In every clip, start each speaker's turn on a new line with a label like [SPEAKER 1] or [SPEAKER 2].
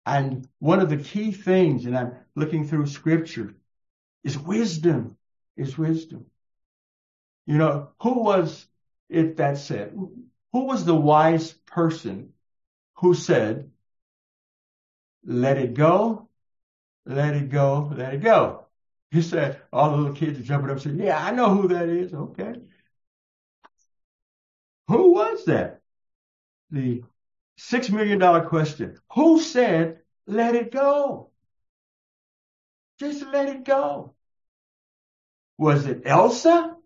[SPEAKER 1] And one of the key things, and I'm looking through scripture, is wisdom. Is wisdom. You know, who was it that said? Who was the wise person who said, let it go, let it go, let it go? He said, all the little kids are jumping up and saying, yeah, I know who that is. Okay. Who was that? The $6 million question. Who said, let it go? Just let it go. Was it Elsa?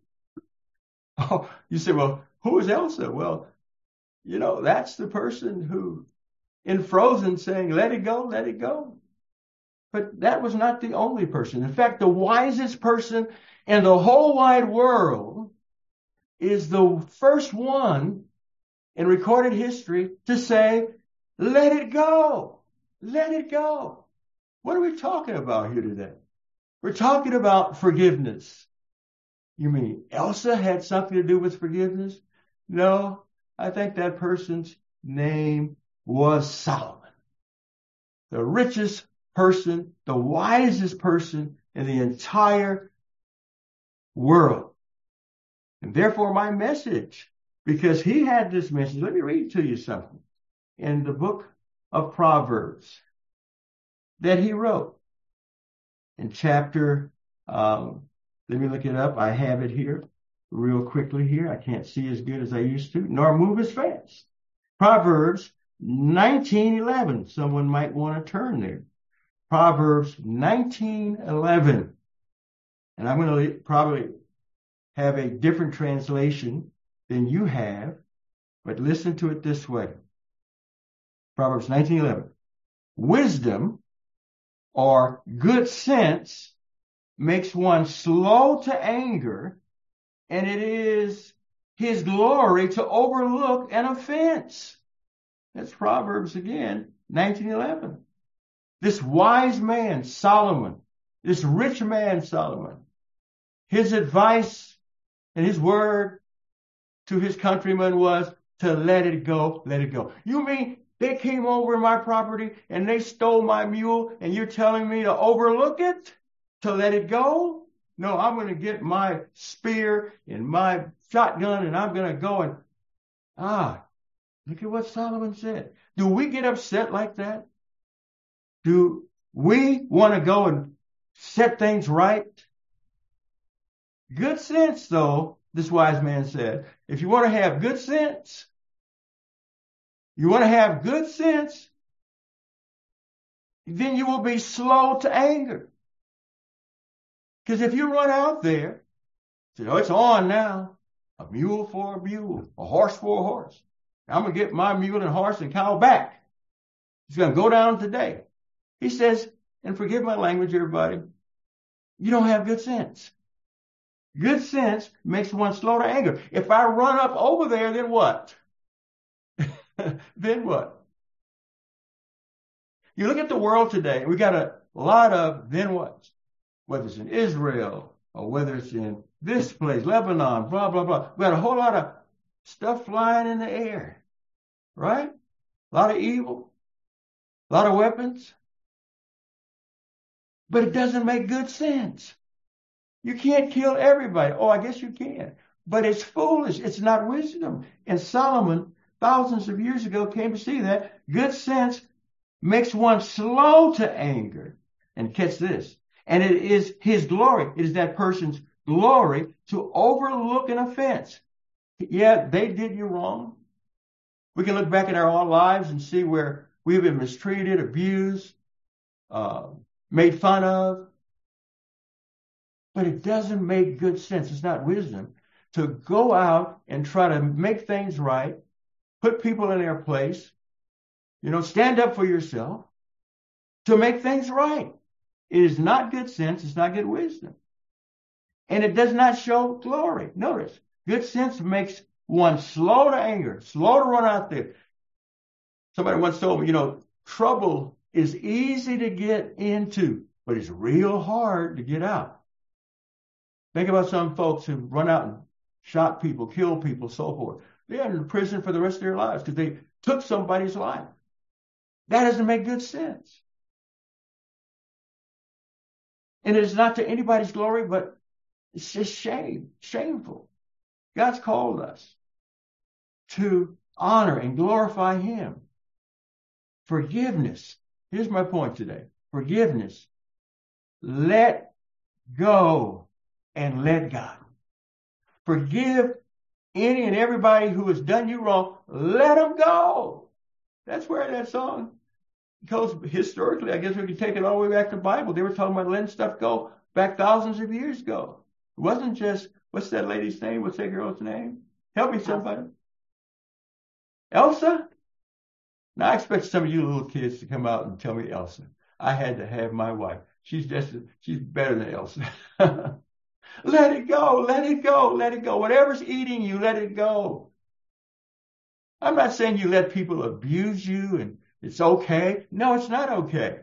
[SPEAKER 1] Oh, you say, well, who is Elsa? Well, you know, that's the person who in Frozen saying, let it go, let it go. But that was not the only person. In fact, the wisest person in the whole wide world is the first one in recorded history to say, let it go, let it go. What are we talking about here today? We're talking about forgiveness. You mean Elsa had something to do with forgiveness? No, I think that person's name was Solomon. The richest person, the wisest person in the entire world. And therefore my message, because he had this message, let me read to you something in the book of Proverbs that he wrote in chapter, let me look it up. I have it here real quickly here. I can't see as good as I used to, nor move as fast. Proverbs 19:11. Someone might want to turn there. Proverbs 19:11. And I'm going to probably have a different translation than you have, but listen to it this way. Proverbs 19:11. Wisdom or good sense makes one slow to anger, and it is his glory to overlook an offense. That's Proverbs again, 19:11. This wise man, Solomon, this rich man, Solomon, his advice and his word to his countrymen was to let it go, let it go. You mean they came over my property and they stole my mule and you're telling me to overlook it? To let it go? No, I'm going to get my spear and my shotgun and I'm going to go and, look at what Solomon said. Do we get upset like that? Do we want to go and set things right? Good sense, though, this wise man said, if you want to have good sense, then you will be slow to anger. Because if you run out there, say, oh, it's on now. A mule for a mule, a horse for a horse. I'm going to get my mule and horse and cow back. It's going to go down today. He says, and forgive my language, everybody, you don't have good sense. Good sense makes one slow to anger. If I run up over there, then what? Then what? You look at the world today, we got a lot of then what's. Whether it's in Israel or whether it's in this place, Lebanon, blah, blah, blah. We got a whole lot of stuff flying in the air, right? A lot of evil, a lot of weapons. But it doesn't make good sense. You can't kill everybody. Oh, I guess you can. But it's foolish. It's not wisdom. And Solomon, thousands of years ago, came to see that good sense makes one slow to anger. And catch this. And it is his glory. It is that person's glory to overlook an offense. Yeah, they did you wrong. We can look back at our own lives and see where we've been mistreated, abused, made fun of. But it doesn't make good sense. It's not wisdom to go out and try to make things right, put people in their place, stand up for yourself to make things right. It is not good sense. It's not good wisdom. And it does not show glory. Notice, good sense makes one slow to anger, slow to run out there. Somebody once told me, trouble is easy to get into, but it's real hard to get out. Think about some folks who run out and shot people, killed people, so forth. They're in prison for the rest of their lives because they took somebody's life. That doesn't make good sense. And it is not to anybody's glory, but it's just shameful. God's called us to honor and glorify him. Forgiveness. Here's my point today. Forgiveness. Let go and let God. Forgive any and everybody who has done you wrong. Let them go. That's where that song goes historically. I guess we could take it all the way back to the Bible. They were talking about letting stuff go back thousands of years ago. It wasn't just, what's that lady's name? What's that girl's name? Help me, somebody. Elsa? Now, I expect some of you little kids to come out and tell me Elsa. I had to have my wife. She's better than Elsa. Let it go, let it go, let it go. Whatever's eating you, let it go. I'm not saying you let people abuse you and it's okay. No, it's not okay.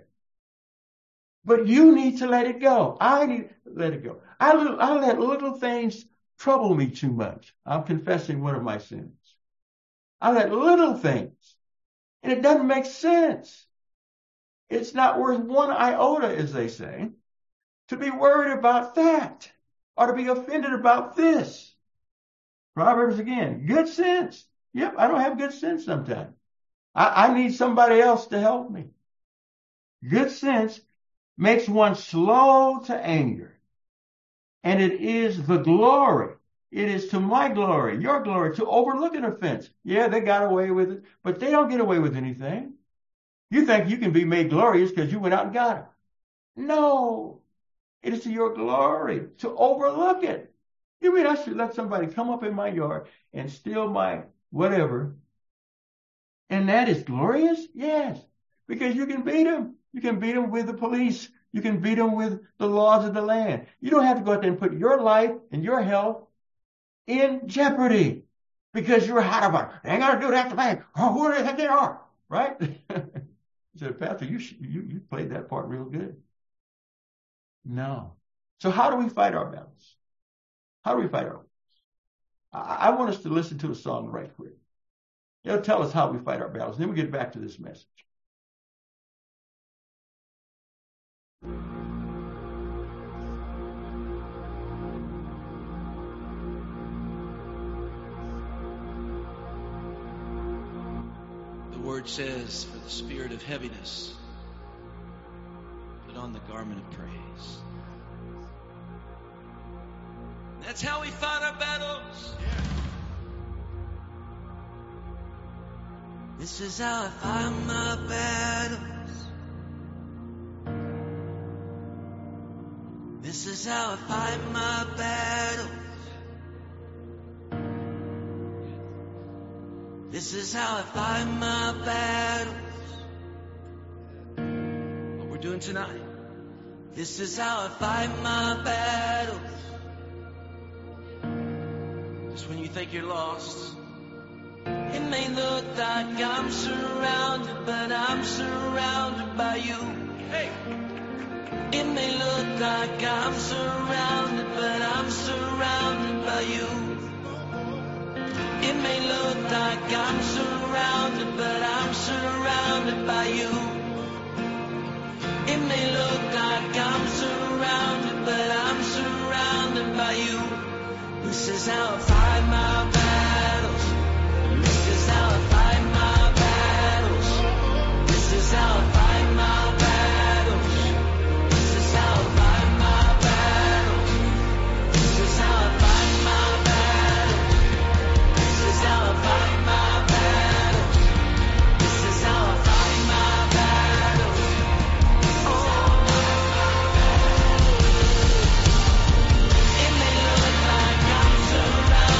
[SPEAKER 1] But you need to let it go. I need to let it go. I let little things trouble me too much. I'm confessing one of my sins. I let little things, and it doesn't make sense. It's not worth one iota, as they say, to be worried about that or to be offended about this. Proverbs again, good sense. Yep, I don't have good sense sometimes. I need somebody else to help me. Good sense makes one slow to anger. And it is the glory. It is to my glory, your glory, to overlook an offense. Yeah, they got away with it, but they don't get away with anything. You think you can be made glorious because you went out and got it. No, it is to your glory to overlook it. You mean I should let somebody come up in my yard and steal my whatever, and that is glorious? Yes, because you can beat them. You can beat them with the police. You can beat them with the laws of the land. You don't have to go out there and put your life and your health in jeopardy because you're hot about it. They ain't gonna do that to me. Oh, who do they think they are? Right? He said, Pastor, you played that part real good. No. So how do we fight our battles? How do we fight our battles? I want us to listen to a song right quick. It'll tell us how we fight our battles. Then we get back to this message.
[SPEAKER 2] The word says, for the spirit of heaviness, put on the garment of praise. That's how we fight our battles. This is how I fight my battles. This is how I fight my battles. This is how I fight my battles. What we're doing tonight. This is how I fight my battles. Just when you think you're lost, it may look like I'm surrounded, but I'm surrounded by you. Hey! It may look like I'm surrounded, but I'm surrounded by you. It may look like I'm surrounded, but I'm surrounded by you. It may look like I'm surrounded, but I'm surrounded by you. This is how I fight my battles. This is how I fight my battles. This is how I fight my battles. This is how I fight my battles. This is how I fight my battles. This is how I fight my battles. This is how I fight my battles. It may look like I'm surrounded.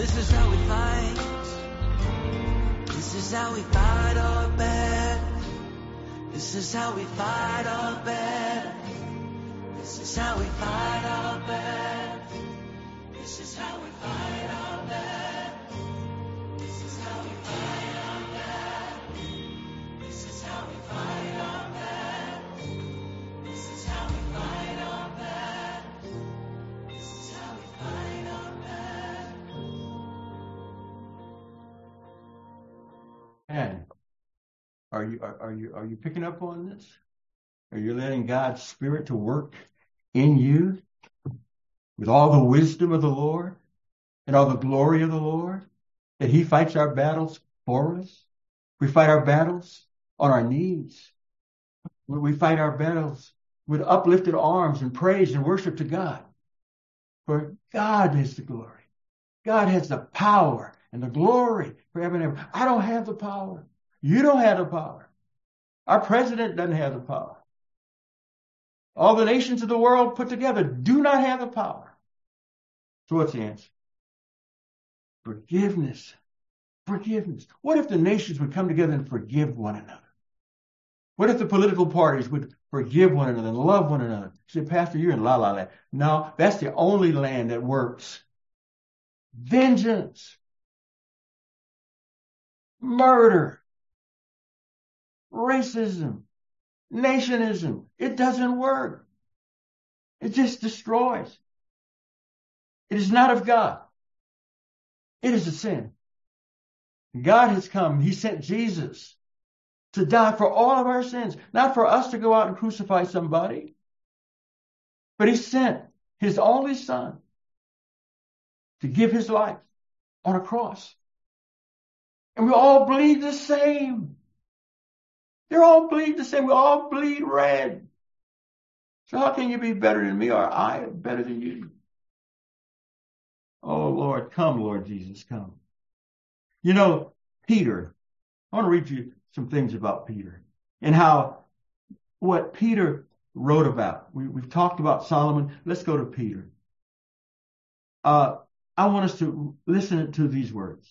[SPEAKER 2] This is how we fight. This is how we fight our battles. This is how we fight our battles. This is how we fight our battles. This is how we fight our battles. This is how we fight our battles. This is how we fight our battles. This is how we fight our battles. This is how we fight our battles.
[SPEAKER 1] And are you picking up on this? Are you letting God's Spirit to work in you with all the wisdom of the Lord and all the glory of the Lord? That He fights our battles for us. We fight our battles on our knees. We fight our battles with uplifted arms and praise and worship to God. For God is the glory. God has the power and the glory forever and ever. I don't have the power. You don't have the power. Our president doesn't have the power. All the nations of the world put together do not have the power. So what's the answer? Forgiveness. Forgiveness. What if the nations would come together and forgive one another? What if the political parties would forgive one another and love one another? You say, Pastor, you're in la-la land. No, that's the only land that works. Vengeance. Murder. Racism. Nationism. It doesn't work. It just destroys. It is not of God. It is a sin. God has come. He sent Jesus to die for all of our sins, not for us to go out and crucify somebody, but He sent His only Son to give His life on a cross. And we all bleed the same. They all bleed the same. We all bleed red. So how can you be better than me, or I better than you? Oh, Lord, come, Lord Jesus, come. You know, Peter, I want to read you some things about Peter and how what Peter wrote about. We've talked about Solomon. Let's go to Peter. I want us to listen to these words.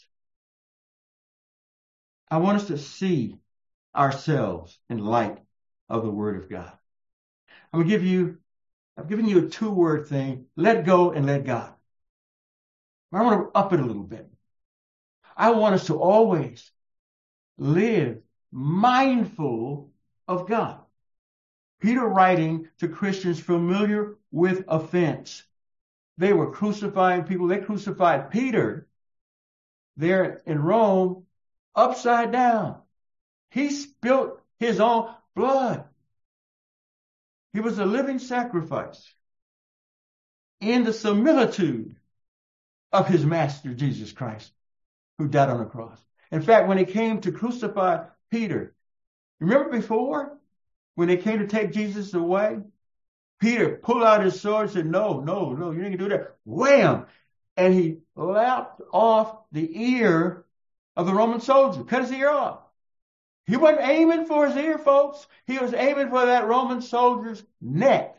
[SPEAKER 1] I want us to see ourselves in light of the Word of God. I've given you a 2-word thing: let go and let God. I want to up it a little bit. I want us to always live mindful of God. Peter writing to Christians familiar with offense. They were crucifying people. They crucified Peter there in Rome upside down. He spilt his own blood. He was a living sacrifice in the similitude of his master, Jesus Christ, who died on the cross. In fact, when they came to crucify Peter, remember before, when they came to take Jesus away, Peter pulled out his sword and said, no, you ain't gonna do that. Wham! And he lopped off the ear of the Roman soldier, cut his ear off. He wasn't aiming for his ear, folks. He was aiming for that Roman soldier's neck.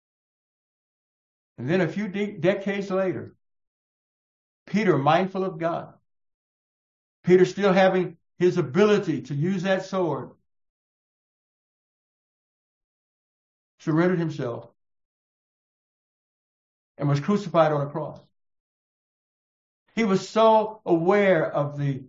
[SPEAKER 1] And then a few decades later, Peter, mindful of God, Peter still having his ability to use that sword, surrendered himself and was crucified on a cross. He was so aware of the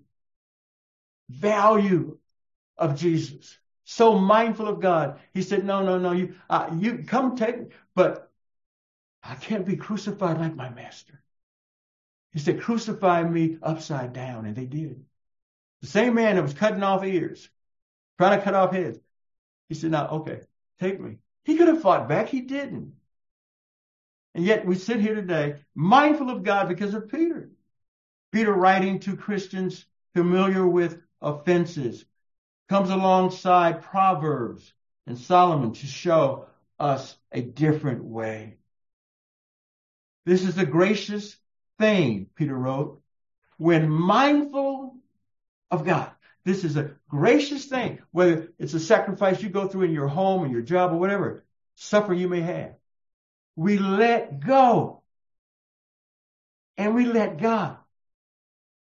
[SPEAKER 1] value of Jesus, so mindful of God. He said, no, you come take me, but I can't be crucified like my master. He said, crucify me upside down, and they did. The same man that was cutting off ears, trying to cut off heads. He said, now, okay, take me. He could have fought back. He didn't. And yet we sit here today mindful of God because of Peter. Peter, writing to Christians familiar with offenses, comes alongside Proverbs and Solomon to show us a different way. This is a gracious thing, Peter wrote, when mindful of God. This is a gracious thing, whether it's a sacrifice you go through in your home or your job or whatever suffering you may have. We let go and we let God.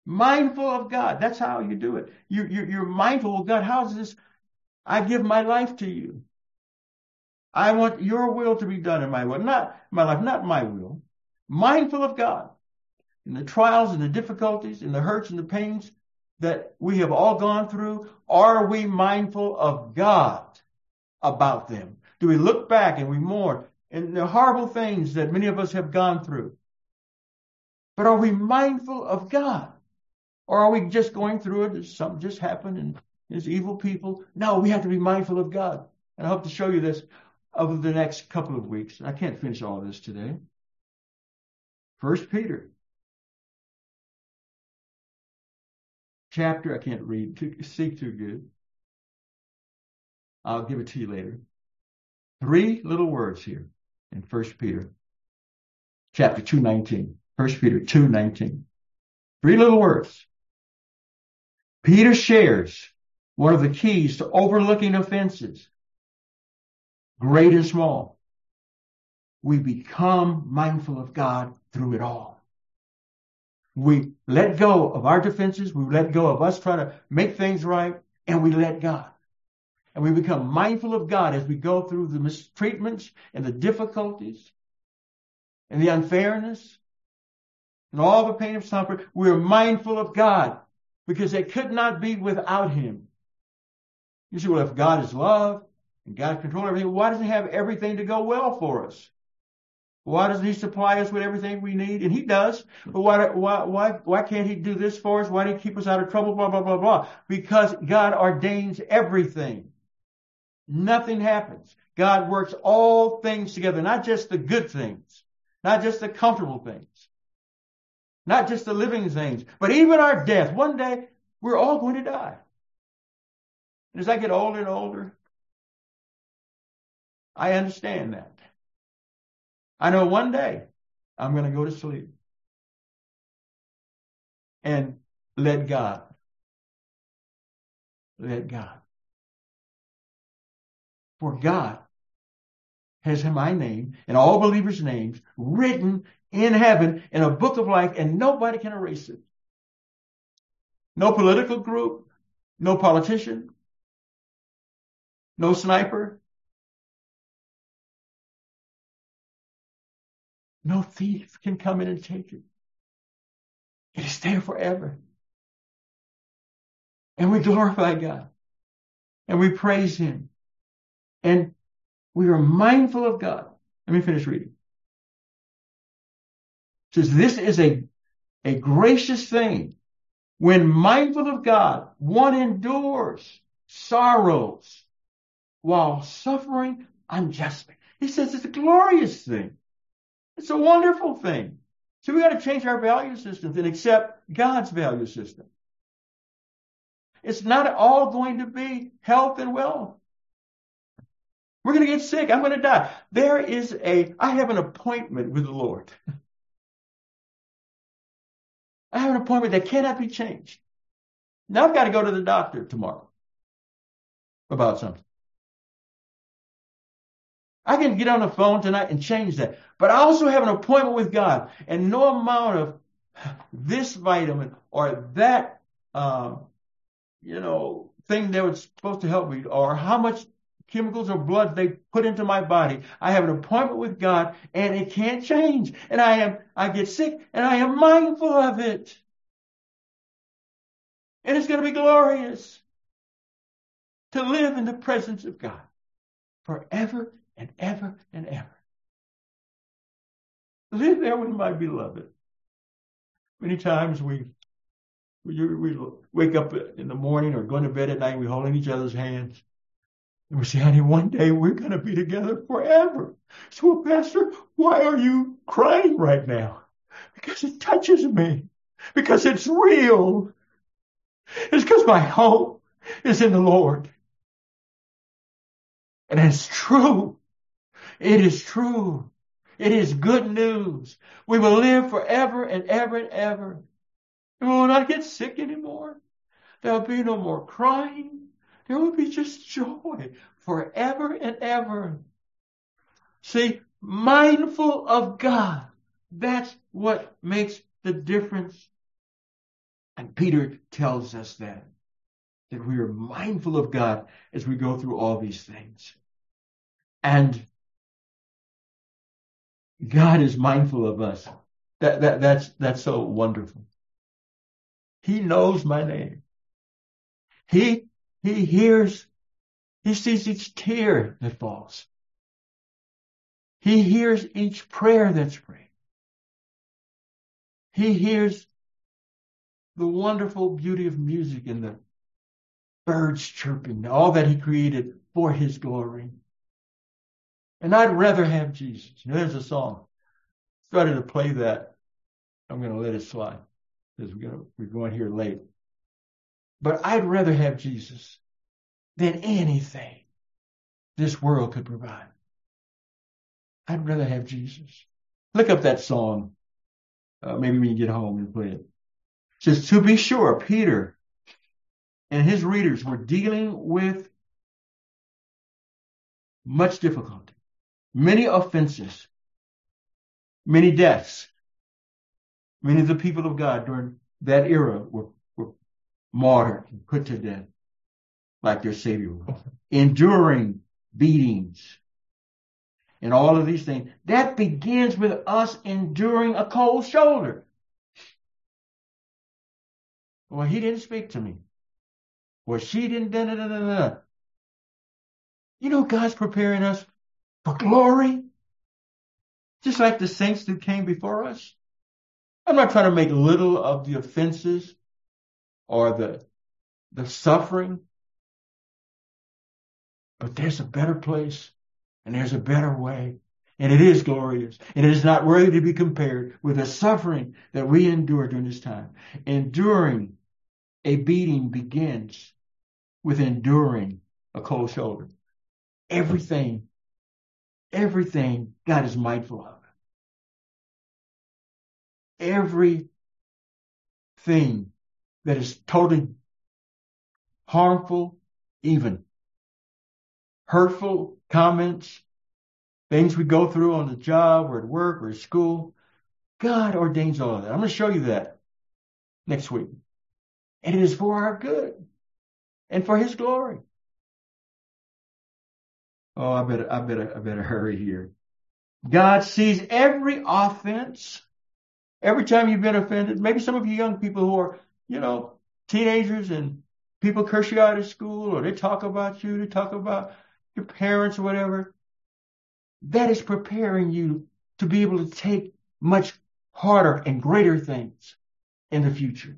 [SPEAKER 1] Mindful of God. That's how you do it. You're mindful of God. How is this? I give my life to you. I want your will to be done in my will, not my life, not my will. Mindful of God in the trials and the difficulties and the hurts and the pains that we have all gone through. Are we mindful of God about them? Do we look back and we mourn and the horrible things that many of us have gone through? But are we mindful of God? Or are we just going through it? Something just happened and there's evil people. No, we have to be mindful of God. And I hope to show you this over the next couple of weeks. I can't finish all of this today. 1 Peter. Chapter, I can't see too good. I'll give it to you later. 3 little words here in 1 Peter. Chapter 2:19. 1 Peter 2:19. 3 little words. Peter shares one of the keys to overlooking offenses, great and small. We become mindful of God through it all. We let go of our defenses. We let go of us trying to make things right, and we let God. And we become mindful of God as we go through the mistreatments and the difficulties and the unfairness and all the pain of suffering. We're mindful of God because it could not be without him. You say, well, if God is love and God controls everything, why doesn't he have everything to go well for us? Why doesn't he supply us with everything we need? And he does. But why can't he do this for us? Why do he keep us out of trouble? Blah, blah, blah, blah. Because God ordains everything. Nothing happens. God works all things together, not just the good things, not just the comfortable things, not just the living things, but even our death. One day, we're all going to die. And as I get older and older, I understand that. I know one day I'm going to go to sleep and let God. For God has my name and all believers' names written in heaven in a book of life, and nobody can erase it. No political group, no politician, no sniper, no thief can come in and take it. It is there forever. And we glorify God. And we praise him. And we are mindful of God. Let me finish reading. It says, this is a gracious thing. When mindful of God, one endures sorrows while suffering unjustly. He says it's a glorious thing. It's a wonderful thing. So we got to change our value systems and accept God's value system. It's not all going to be health and wealth. We're going to get sick. I'm going to die. I have an appointment with the Lord. I have an appointment that cannot be changed. Now I've got to go to the doctor tomorrow about something. I can get on the phone tonight and change that. But I also have an appointment with God. And no amount of this vitamin or that, thing that was supposed to help me, or how much chemicals or blood they put into my body. I have an appointment with God, and it can't change. And I get sick, and I am mindful of it. And it's going to be glorious to live in the presence of God forever and ever and ever. Live there with my beloved. Many times we wake up in the morning or go to bed at night, we're holding each other's hands. And we say, honey, one day we're going to be together forever. So, well, Pastor, why are you crying right now? Because it touches me. Because it's real. It's because my hope is in the Lord. And it's true. It is true. It is good news. We will live forever and ever and ever. And we will not get sick anymore. There will be no more crying. There will be just joy forever and ever. See, mindful of God. That's what makes the difference. And Peter tells us that we are mindful of God as we go through all these things. And God is mindful of us. That's so wonderful. He knows my name. He hears, he sees each tear that falls. He hears each prayer that's prayed. He hears the wonderful beauty of music and the birds chirping, all that he created for his glory. And I'd rather have Jesus. There's a song. Started to play that. I'm going to let it slide because we're going here late. But I'd rather have Jesus than anything this world could provide. I'd rather have Jesus. Look up that song. Maybe when you get home and play it. It says, to be sure, Peter and his readers were dealing with much difficulty, many offenses, many deaths. Many of the people of God during that era were martyred and put to death like their Savior was. Enduring beatings and all of these things. That begins with us enduring a cold shoulder. Well, he didn't speak to me. Well, she didn't. You know, God's preparing us for glory. Just like the saints that came before us. I'm not trying to make little of the offenses or the suffering. But there's a better place and there's a better way. And it is glorious. And it is not worthy to be compared with the suffering that we endure during this time. Enduring a beating begins with enduring a cold shoulder. Everything God is mindful of. Everything that is totally harmful, even hurtful comments, things we go through on the job or at work or at school, God ordains all of that. I'm going to show you that next week. And it is for our good and for his glory. Oh, I better hurry here. God sees every offense. Every time you've been offended, maybe some of you young people who are, teenagers and people curse you out of school or they talk about you, they talk about your parents or whatever. That is preparing you to be able to take much harder and greater things in the future.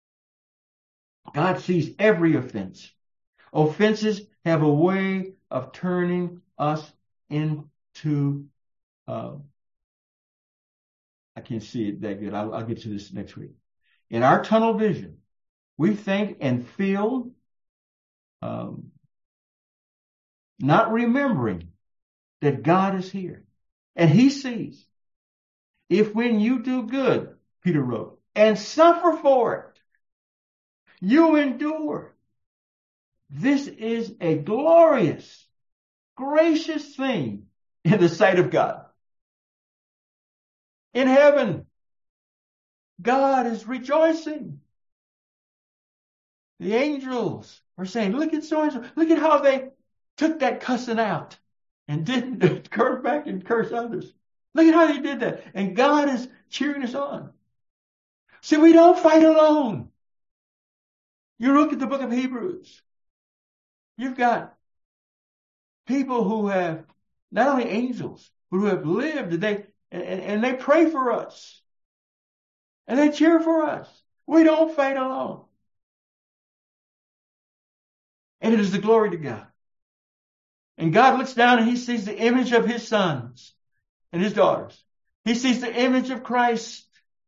[SPEAKER 1] God sees every offense. Offenses have a way of turning us into, I can't see it that good. I'll get to this next week. In our tunnel vision, we think and feel, not remembering that God is here. And he sees. If when you do good, Peter wrote, and suffer for it, you endure. This is a glorious, gracious thing in the sight of God. In heaven, God is rejoicing. The angels are saying, look at so-and-so. Look at how they took that cussing out and didn't curve back and curse others. Look at how they did that. And God is cheering us on. See, we don't fight alone. You look at the book of Hebrews. You've got people who have, not only angels, but who have lived and they pray for us. And they cheer for us. We don't fight alone. And it is the glory to God. And God looks down and he sees the image of his sons and his daughters. He sees the image of Christ.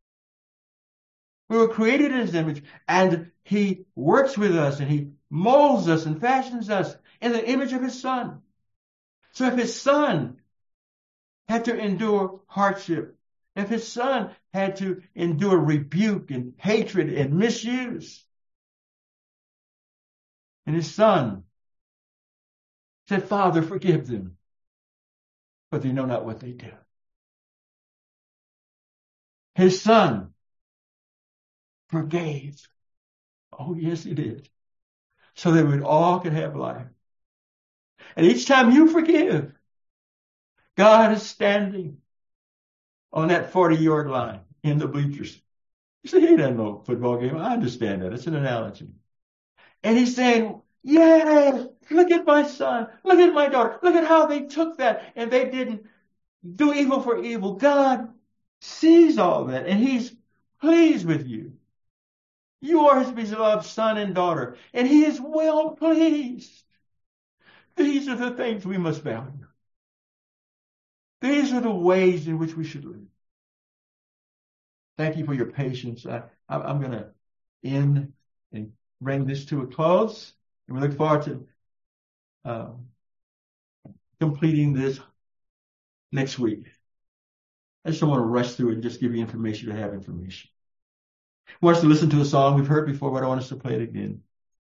[SPEAKER 1] We were created in his image, and he works with us and he molds us and fashions us in the image of his son. So if his son had to endure hardship, if his son had to endure rebuke and hatred and misuse, and his son said, Father, forgive them, but they know not what they do. His son forgave Oh, yes, he did. So that we all could have life. And each time you forgive, God is standing on that 40-yard line in the bleachers. You say, he doesn't know football game. I understand that. It's an analogy. And he's saying, yay, look at my son. Look at my daughter. Look at how they took that and they didn't do evil for evil. God sees all that and he's pleased with you. You are his beloved son and daughter, and he is well pleased. These are the things we must value. These are the ways in which we should live. Thank you for your patience. I'm going to end and bring this to a close. And we look forward to completing this next week. I just don't want to rush through it and just give you information to have information. I want us to listen to a song we've heard before, but I want us to play it again.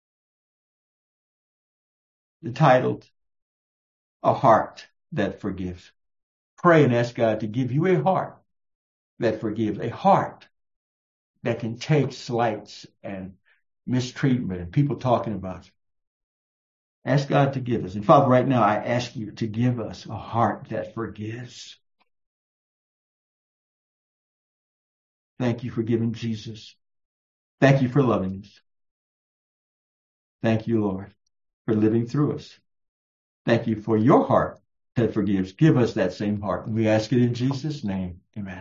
[SPEAKER 1] Entitled, A Heart That Forgives. Pray and ask God to give you a heart that forgives, a heart that can take slights and mistreatment and people talking about you. Ask God to give us. And Father, right now, I ask you to give us a heart that forgives. Thank you for giving Jesus. Thank you for loving us. Thank you, Lord, for living through us. Thank you for your heart that forgives. Give us that same heart. And we ask it in Jesus' name. Amen.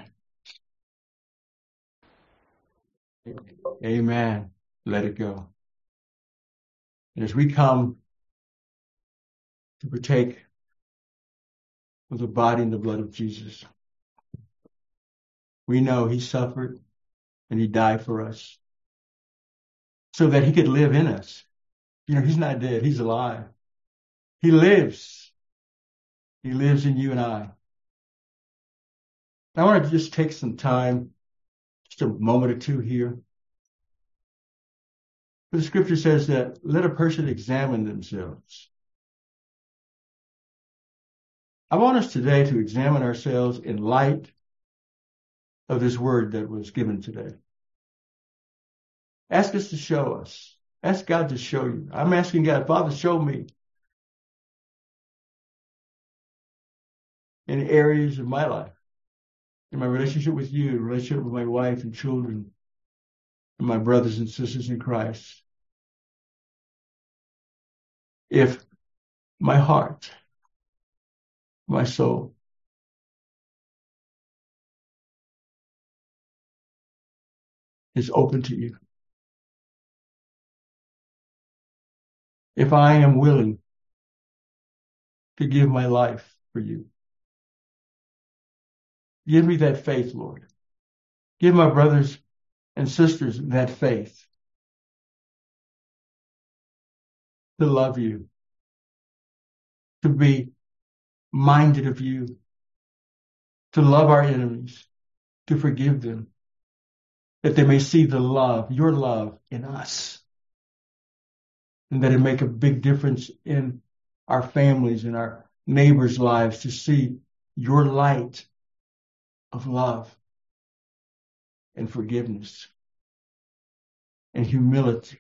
[SPEAKER 1] Amen. Let it go. And as we come to partake of the body and the blood of Jesus, we know he suffered and he died for us so that he could live in us. You know, he's not dead. He's alive. He lives. He lives in you and I. I want to just take some time, just a moment or two here. The scripture says that let a person examine themselves. I want us today to examine ourselves in light of this word that was given today. Ask us to show us. Ask God to show you. I'm asking God, Father, show me in areas of my life, in my relationship with you, in relationship with my wife and children, and my brothers and sisters in Christ. If my heart, my soul, is open to you, if I am willing to give my life for you, give me that faith, Lord. Give my brothers and sisters that faith to love you, to be minded of you, to love our enemies, to forgive them, that they may see the love, your love in us, and that it make a big difference in our families and our neighbors' lives to see your light of love and forgiveness and humility.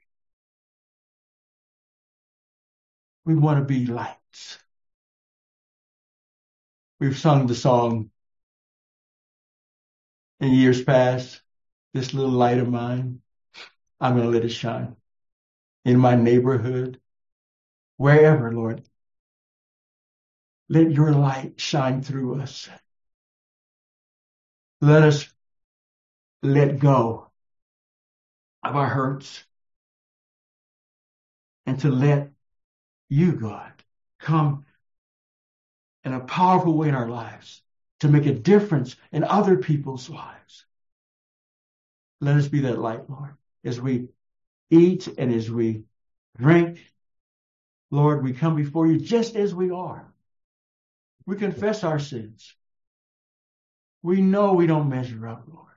[SPEAKER 1] We want to be lights. We've sung the song in years past, this little light of mine, I'm going to let it shine in my neighborhood, wherever, Lord. Let your light shine through us. Let us let go of our hurts and to let you, God, come in a powerful way in our lives to make a difference in other people's lives. Let us be that light, Lord, as we eat and as we drink. Lord, we come before you just as we are. We confess our sins. We know we don't measure up, Lord.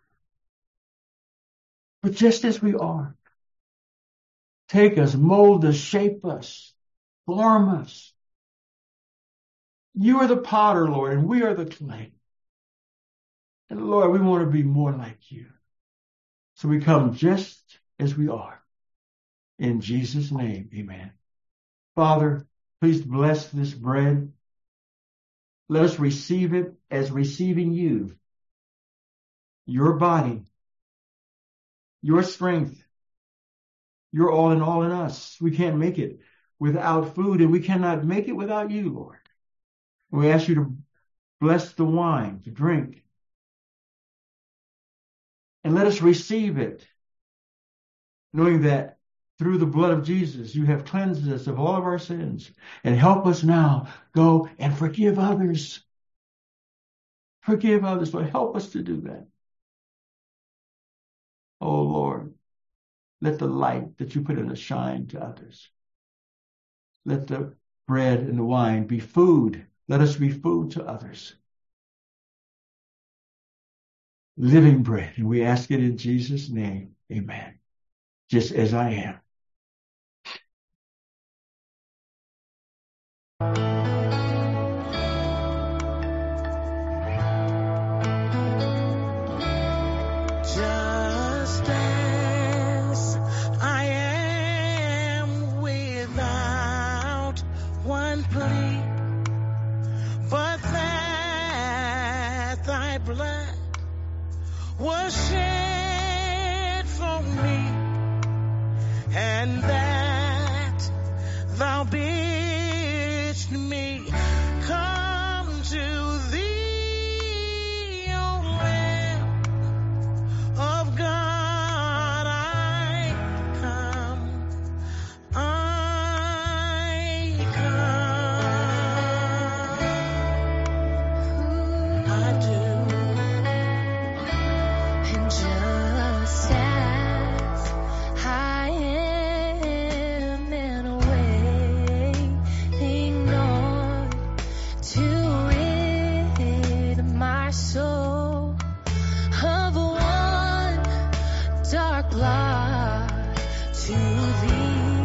[SPEAKER 1] But just as we are, take us, mold us, shape us, form us. You are the potter, Lord, and we are the clay. And Lord, we want to be more like you. So we come just as we are. In Jesus' name, amen. Father, please bless this bread. Let us receive it as receiving you, your body, your strength, your all in us. We can't make it without food, and we cannot make it without you, Lord. We ask you to bless the wine, to drink, and let us receive it, knowing that through the blood of Jesus, you have cleansed us of all of our sins, and help us now go and forgive others. Forgive others, Lord. Help us to do that. Oh, Lord, let the light that you put in us shine to others. Let the bread and the wine be food. Let us be food to others. Living bread. And we ask it in Jesus' name. Amen. Just as I am.
[SPEAKER 2] Just as I am without one plea, but that thy blood was shed for me, and that thou bidst me come to thee, O Lamb of God, I come, I do. And just as I am in a waiting, Lord, to rid my soul of one dark blot to thee.